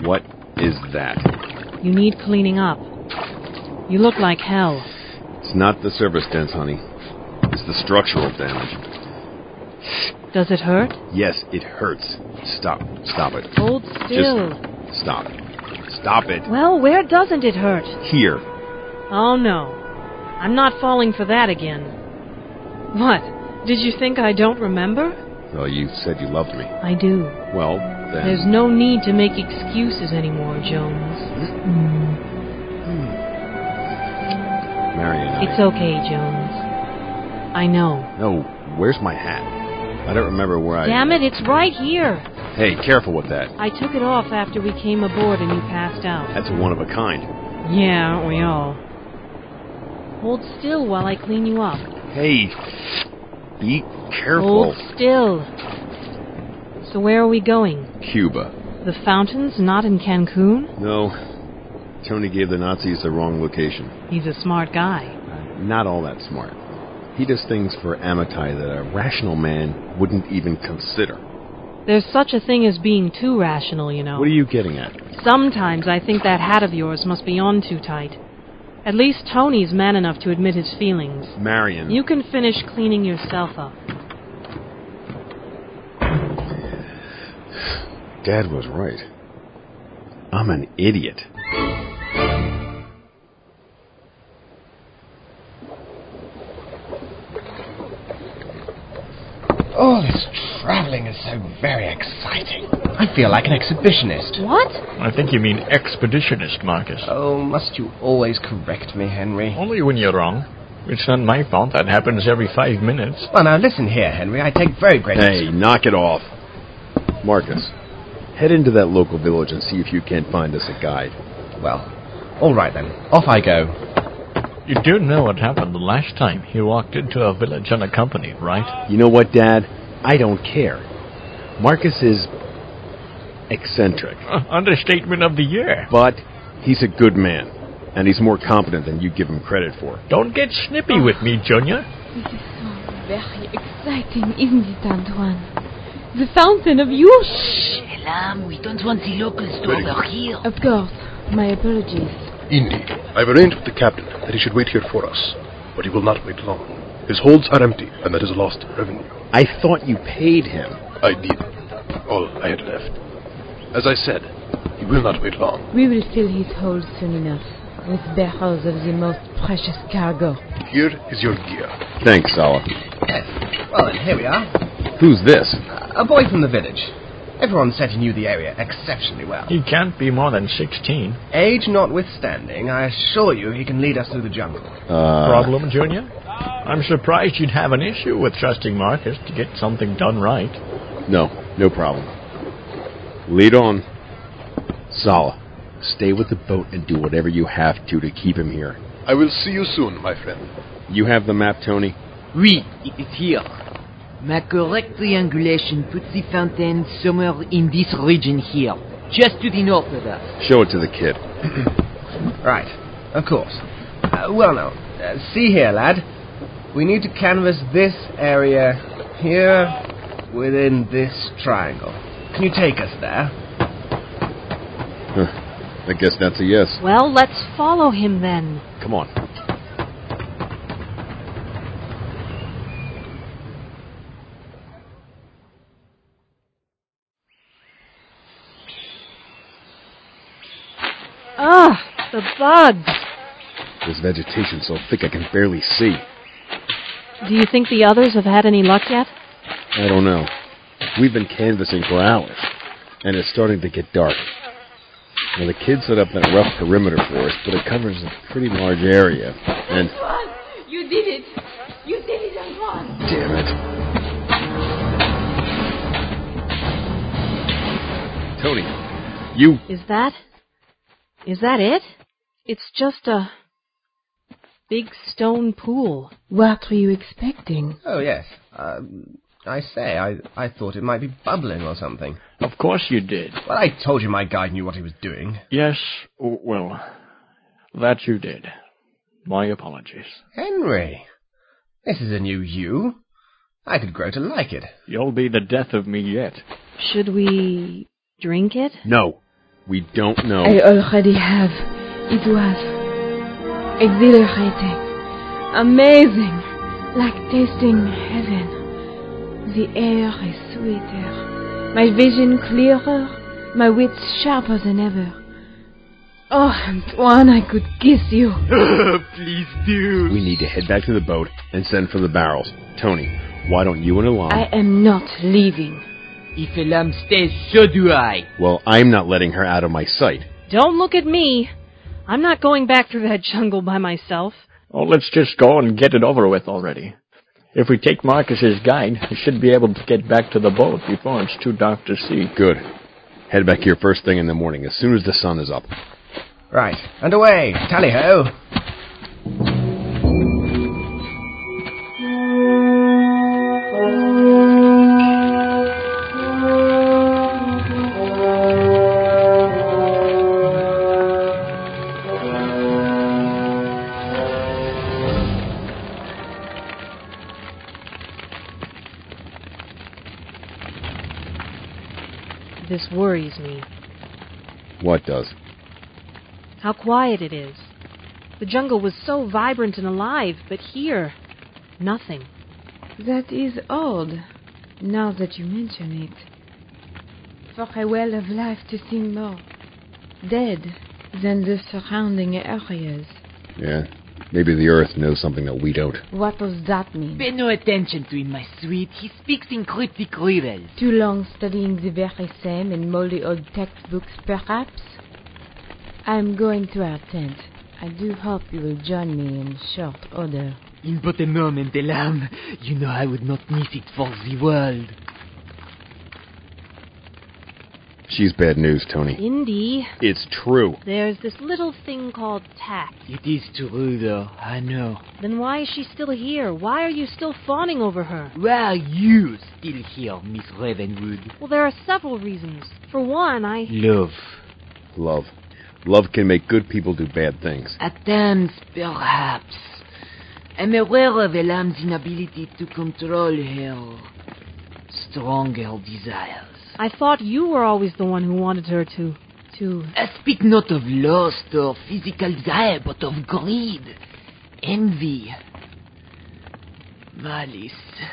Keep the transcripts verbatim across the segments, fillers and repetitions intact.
What is that? You need cleaning up. You look like hell. It's not the surface dents, honey. It's the structural damage. Does it hurt? Yes, it hurts. Stop. Stop it. Hold still. Just stop. Stop it. Well, where doesn't it hurt? Here. Oh, no. I'm not falling for that again. What? Did you think I don't remember? Well, you said you loved me. I do. Well, then... There's no need to make excuses anymore, Jones. Mm. Marion, I... It's okay, Jones. I know. No, where's my hat? I don't remember where I... Damn it, it's right here. Hey, careful with that. I took it off after we came aboard and you passed out. That's a one of a kind. Yeah, aren't we all? Hold still while I clean you up. Hey, be careful. Hold still. So where are we going? Cuba. The fountains, not in Cancun? No. Tony gave the Nazis the wrong location. He's a smart guy. Uh, not all that smart. He does things for Amatai that a rational man wouldn't even consider. There's such a thing as being too rational, you know. What are you getting at? Sometimes I think that hat of yours must be on too tight. At least Tony's man enough to admit his feelings. Marion. You can finish cleaning yourself up. Dad was right. I'm an idiot. Oh, this traveling is so very exciting. I feel like an exhibitionist. What? I think you mean expeditionist, Marcus. Oh, must you always correct me, Henry? Only when you're wrong. It's not my fault. That happens every five minutes. Well, now listen here, Henry. I take very great... Hey, knock it off. Marcus, head into that local village and see if you can't find us a guide. Well, all right then. Off I go. You do know what happened the last time he walked into a village unaccompanied, right? You know what, Dad? I don't care. Marcus is eccentric. Uh, understatement of the year. But he's a good man, and he's more competent than you give him credit for. Don't get snippy with me, Junior. This is so very exciting, isn't it, Antoine? The fountain of youth. Shh, Elam, we don't want the locals to Very overhear. Of course. My apologies. Indeed. I've arranged with the captain that he should wait here for us, but he will not wait long. His holds are empty, and that is a lost revenue. I thought you paid him. I did. All I had left. As I said, he will not wait long. We will fill his hold soon enough with barrels of the most precious cargo. Here is your gear. Thanks, Sala. Yes. Well then, here we are. Who's this? A boy from the village. Everyone said he knew the area exceptionally well. He can't be more than sixteen. Age notwithstanding, I assure you he can lead us through the jungle. Uh... Problem, Junior? I'm surprised you'd have an issue with trusting Marcus to get something done right. No, no problem. Lead on. Sala, stay with the boat and do whatever you have to to keep him here. I will see you soon, my friend. You have the map, Tony? Oui, it's here. My correct triangulation puts the fountain somewhere in this region here, just to the north of us. Show it to the kid. Right, of course. Uh, well now, uh, see here, lad. We need to canvass this area here within this triangle. Can you take us there? Huh. I guess that's a yes. Well, let's follow him then. Come on. Ugh, the bugs. This vegetation's so thick I can barely see. Do you think the others have had any luck yet? I don't know. We've been canvassing for hours, and it's starting to get dark. Now, the kids set up that rough perimeter for us, but it covers a pretty large area, and... Antoine! You did it! You did it, Antoine! Damn it. Tony, you... Is that... Is that it? It's just a... big stone pool. What were you expecting? Oh, yes. Um, I say, I, I thought it might be bubbling or something. Of course you did. Well, I told you my guide knew what he was doing. Yes, w- well, that you did. My apologies. Henry, this is a new you. I could grow to like it. You'll be the death of me yet. Should we drink it? No. We don't know. I already have. It was exhilarating, amazing, like tasting heaven. The air is sweeter, my vision clearer, my wits sharper than ever. Oh, Antoine, I could kiss you. Please do. We need to head back to the boat and send for the barrels. Tony, why don't you and Elam... I am not leaving. If Elam stays, so do I. Well, I'm not letting her out of my sight. Don't look at me. I'm not going back through that jungle by myself. Oh, let's just go and get it over with already. If we take Marcus's guide, we should be able to get back to the boat before it's too dark to see. Good. Head back here first thing in the morning, as soon as the sun is up. Right, and away, tally-ho! This worries me. What does? How quiet it is. The jungle was so vibrant and alive, but here, nothing. That is odd, now that you mention it. For a well of life to seem more dead than the surrounding areas. Yeah, maybe the Earth knows something that we don't. What does that mean? Pay no attention to him, my sweet. He speaks in cryptic riddles. Too long studying the very same in moldy old textbooks, perhaps? I am going to our tent. I do hope you will join me in short order. In but a moment, Elam. You know I would not miss it for the world. She's bad news, Tony. Indy, It's true. there's this little thing called tact. It is true, though. I know. Then why is she still here? Why are you still fawning over her? Why are you still here, Miss Ravenwood? Well, there are several reasons. For one, I... Love. Love. Love can make good people do bad things. At times, perhaps. I'm aware of Elam's inability to control her stronger desires. I thought you were always the one who wanted her to... to... I speak not of lust or physical desire, but of greed, envy, malice.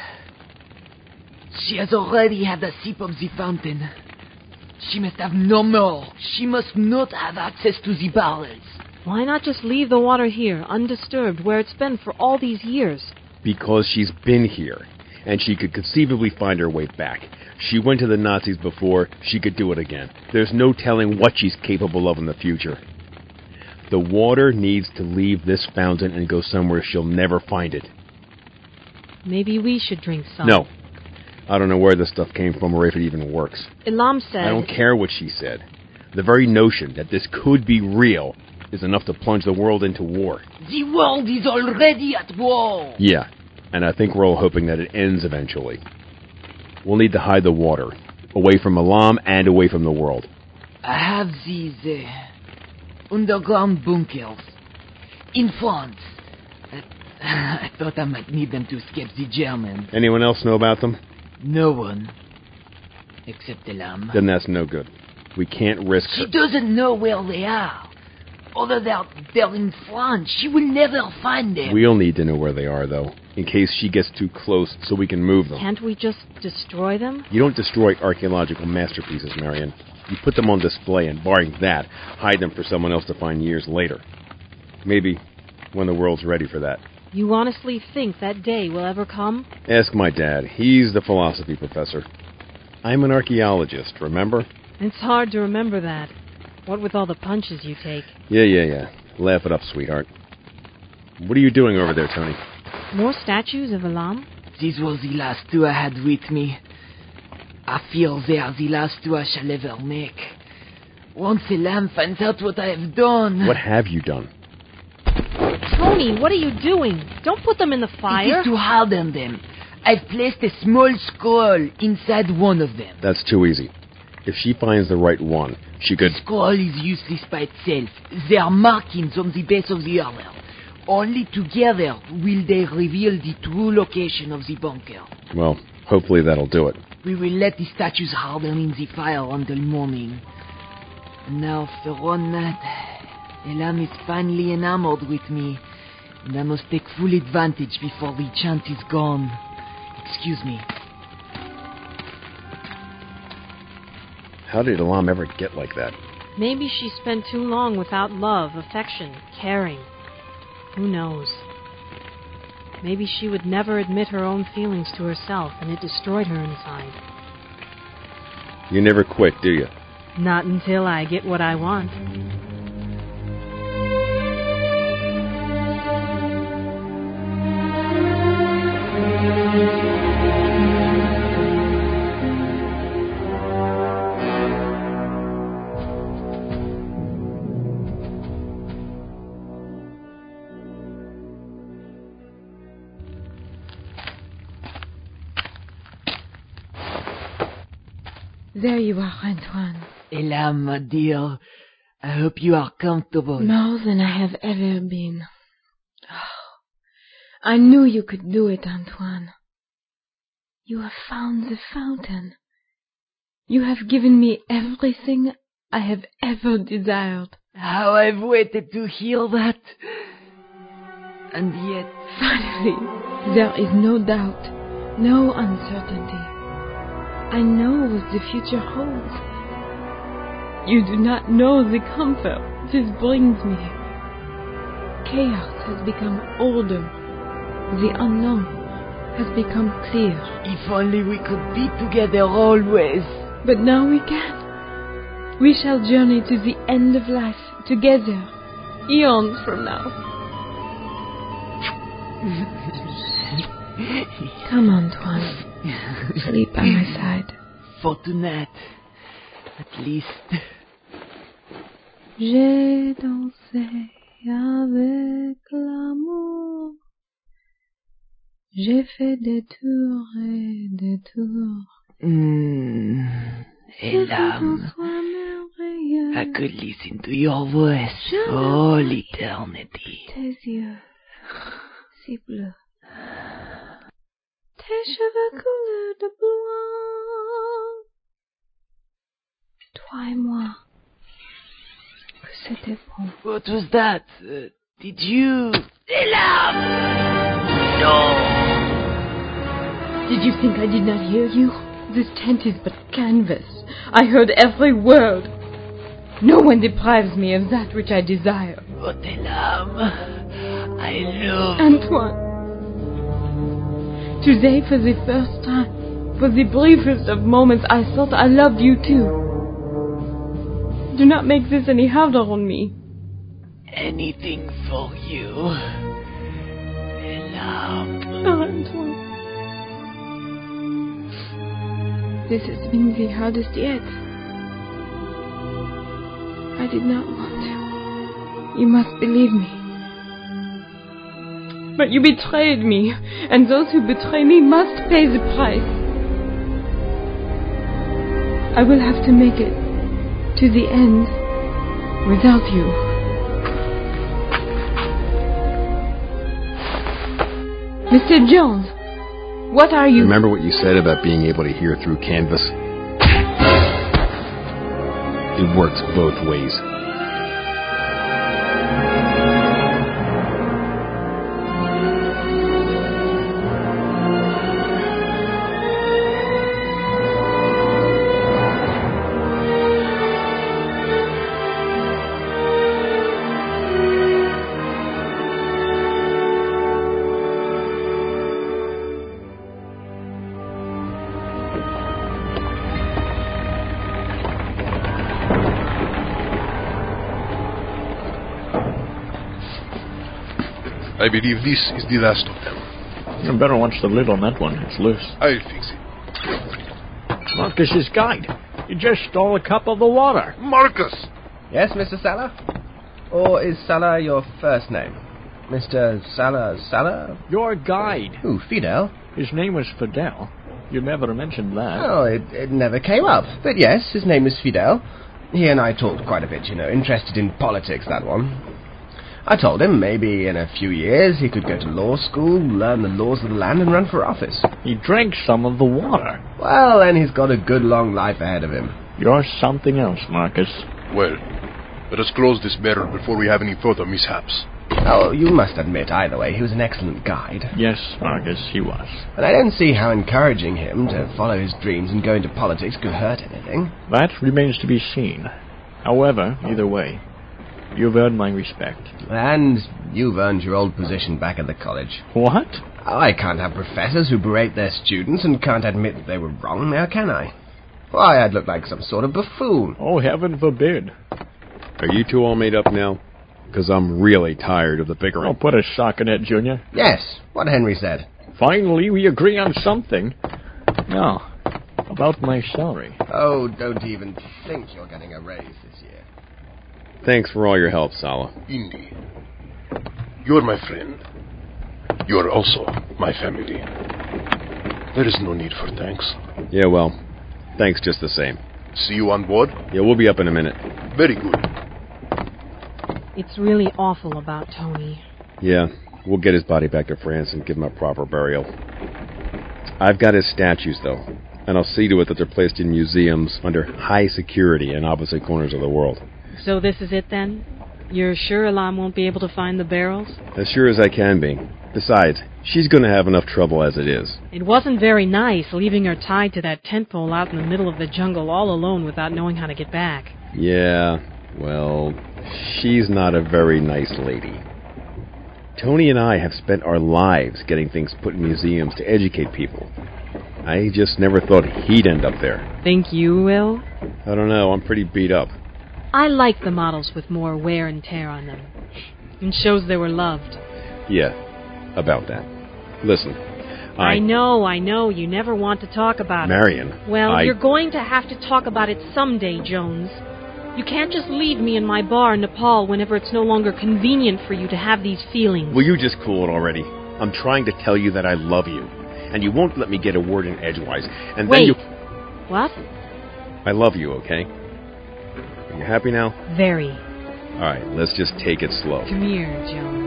She has already had a sip of the fountain. She must have no more. She must not have access to the barrels. Why not just leave the water here, undisturbed, where it's been for all these years? Because she's been here, and she could conceivably find her way back. She went to the Nazis before, she could do it again. There's no telling what she's capable of in the future. The water needs to leave this fountain and go somewhere she'll never find it. Maybe we should drink some. No. I don't know where this stuff came from or if it even works. Elam said... I don't care what she said. The very notion that this could be real is enough to plunge the world into war. The world is already at war. Yeah, and I think we're all hoping that it ends eventually. We'll need to hide the water, away from Elam and away from the world. I have these uh, underground bunkers in France. Uh, I thought I might need them to escape the Germans. Anyone else know about them? No one. Except Elam. Then that's no good. We can't risk She her. doesn't know where they are. Although they're, they're in France, she will never find them. We'll need to know where they are, though, in case she gets too close so we can move them. Can't we just destroy them? You don't destroy archaeological masterpieces, Marion. You put them on display and, barring that, hide them for someone else to find years later. Maybe when the world's ready for that. You honestly think that day will ever come? Ask my dad. He's the philosophy professor. I'm an archaeologist, remember? It's hard to remember that. What with all the punches you take. Yeah, yeah, yeah. Laugh it up, sweetheart. What are you doing over there, Tony? More statues of Elam? These were the last two I had with me. I feel they are the last two I shall ever make. Once Elam finds out what I have done... What have you done? Tony, what are you doing? Don't put them in the It fire. is to harden them. I've placed a small scroll inside one of them. That's too easy. If she finds the right one, she could... The scroll is useless by itself. There are markings on the base of the armor. Only together will they reveal the true location of the bunker. Well, hopefully that'll do it. We will let the statues harden in the fire until morning. And now for one night, Elam is finally enamored with me, and I must take full advantage before the chance is gone. Excuse me. How did Elam ever get like that? Maybe she spent too long without love, affection, caring. Who knows? Maybe she would never admit her own feelings to herself, and it destroyed her inside. You never quit, do you? Not until I get what I want. There you are, Antoine. Elam, my dear, I hope you are comfortable. More than I have ever been. Oh, I knew you could do it, Antoine. You have found the fountain. You have given me everything I have ever desired. How I've waited to hear that. And yet... Finally, there is no doubt, no uncertainty. I know what the future holds. You do not know the comfort this brings me. Chaos has become order. The unknown has become clear. If only we could be together always. But now we can. We shall journey to the end of life together, eons from now. Come, Antoine. Sleep by my side. For tonight, at least. J'ai dansé avec l'amour. J'ai fait des tours et des tours. Mm, Elam, I could listen to your voice all eternity. Tes yeux, si bleus. Tes cheveux couleur de blanc. Toi et moi, que c'était bon. What was that? Uh, did you... Elam! No! Did you think I did not hear you? This tent is but canvas. I heard every word. No one deprives me of that which I desire. But Elam, I love... Antoine. Today, for the first time, for the briefest of moments, I thought I loved you too. Do not make this any harder on me. Anything for you. Elam. Oh, Antoine. This has been the hardest yet. I did not want to. You must believe me. But you betrayed me, and those who betray me must pay the price. I will have to make it to the end without you. Mister Jones, what are you... Remember what you said about being able to hear through canvas? It works both ways. I believe this is the last of them. You better watch the lid on that one. It's loose. I'll fix it. Marcus's guide. You just stole a cup of the water. Marcus! Yes, Mister Salah? Or is Salah your first name? Mister Salah Salah? Your guide. Who, Fidel? His name was Fidel. You never mentioned that. Oh, it, it never came up. But yes, his name is Fidel. He and I talked quite a bit, you know, interested in politics, that one. I told him maybe in a few years he could go to law school, learn the laws of the land, and run for office. He drank some of the water. Well, then he's got a good long life ahead of him. You're something else, Marcus. Well, let us close this barrel before we have any further mishaps. Oh, you must admit, either way, he was an excellent guide. Yes, Marcus, he was. And I don't see how encouraging him to follow his dreams and go into politics could hurt anything. That remains to be seen. However, either way, you've earned my respect. And you've earned your old position back at the college. What? Oh, I can't have professors who berate their students and can't admit that they were wrong now, can I? Why, I'd look like some sort of buffoon. Oh, heaven forbid. Are you two all made up now? Because I'm really tired of the bickering. I'll put a sock in it, Junior. Yes, what Henry said. Finally, we agree on something. Now, about my salary. Oh, don't even think you're getting a raise this year. Thanks for all your help, Sala. Indy, you're my friend. You're also my family. There is no need for thanks. Yeah, well, thanks just the same. See you on board? Yeah, we'll be up in a minute. Very good. It's really awful about Tony. Yeah, we'll get his body back to France and give him a proper burial. I've got his statues, though, and I'll see to it that they're placed in museums under high security in opposite corners of the world. So this is it, then? You're sure Elam won't be able to find the barrels? As sure as I can be. Besides, she's going to have enough trouble as it is. It wasn't very nice leaving her tied to that tent pole out in the middle of the jungle all alone without knowing how to get back. Yeah, well, she's not a very nice lady. Tony and I have spent our lives getting things put in museums to educate people. I just never thought he'd end up there. Think you will? I don't know, I'm pretty beat up. I like the models with more wear and tear on them. It shows they were loved. Yeah, about that. Listen, I... I know, I know, you never want to talk about Marion, it. Well, I... you're going to have to talk about it someday, Jones. You can't just leave me in my bar in Nepal whenever it's no longer convenient for you to have these feelings. Will you just cool it already? I'm trying to tell you that I love you, and you won't let me get a word in edgewise, and Wait. then you... What? I love you, okay? Are you happy now? Very. All right, let's just take it slow. Come here, Jones.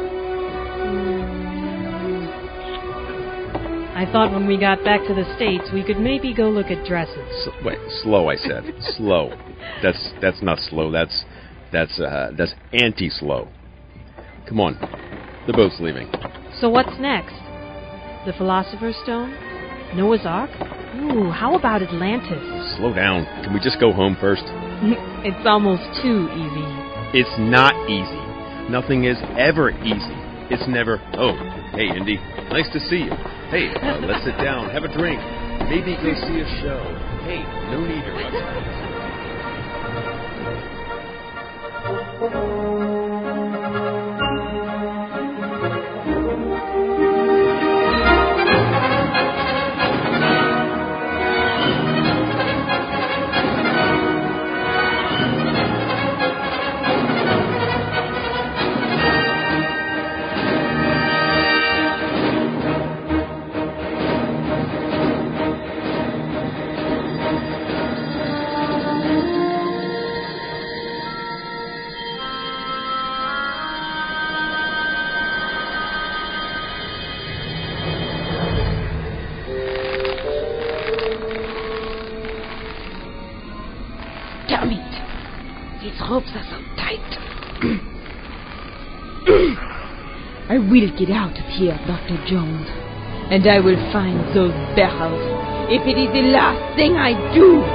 I thought when we got back to the States, we could maybe go look at dresses. S- wait, slow, I said. Slow. That's that's not slow. That's that's uh, that's anti-slow. Come on, the boat's leaving. So what's next? The Philosopher's Stone? Noah's Ark? Ooh, how about Atlantis? Slow down. Can we just go home first? It's almost too easy. It's not easy. Nothing is ever easy. It's never, oh, hey, Indy, nice to see you. Hey, uh, let's sit down, have a drink. Maybe go see a show. Hey, no need to rush. Damn it! These ropes are so tight. I will get out of here, Doctor Jones. And I will find those barrels, if it is the last thing I do.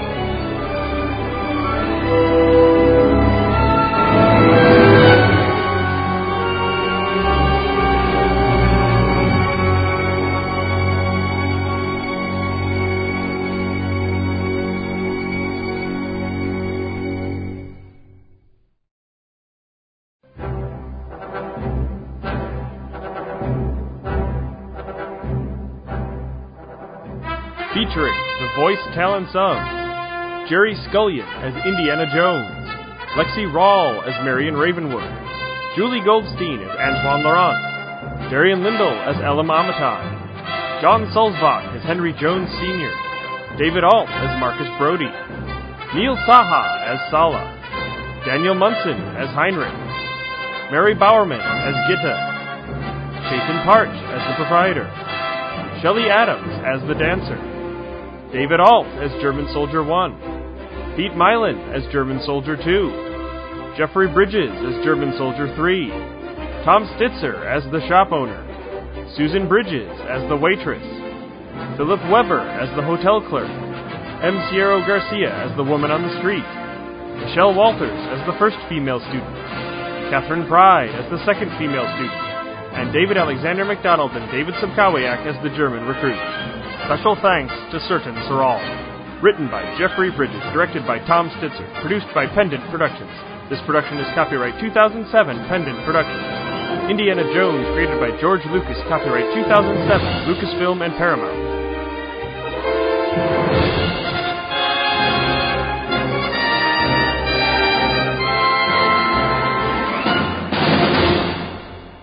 Featuring the voice talents of Jerry Scullion as Indiana Jones, Lexi Rawl as Marion Ravenwood, Julie Goldstein as Antoine Laurent, Darian Lindell as Elam Amitai, John Sulzbach as Henry Jones Senior, David Alt as Marcus Brody, Neil Saha as Sala, Daniel Munson as Heinrich, Mary Bowerman as Gitta, Chapin Parch as the proprietor, Shelley Adams as the dancer, David Alt as German Soldier one, Pete Mylan as German Soldier two, Jeffrey Bridges as German Soldier three, Tom Stitzer as the shop owner, Susan Bridges as the waitress, Philip Weber as the hotel clerk, M. Sierra Garcia as the woman on the street, Michelle Walters as the first female student, Catherine Pride as the second female student, and David Alexander McDonald and David Subkowiak as the German recruit. Special thanks to Certain Sorrel. Written by Jeffrey Bridges, directed by Tom Stitzer, produced by Pendant Productions. This production is copyright two thousand seven, Pendant Productions. Indiana Jones, created by George Lucas, copyright two thousand seven, Lucasfilm and Paramount.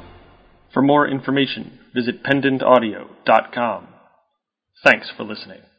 For more information, visit pendant audio dot com. Thanks for listening.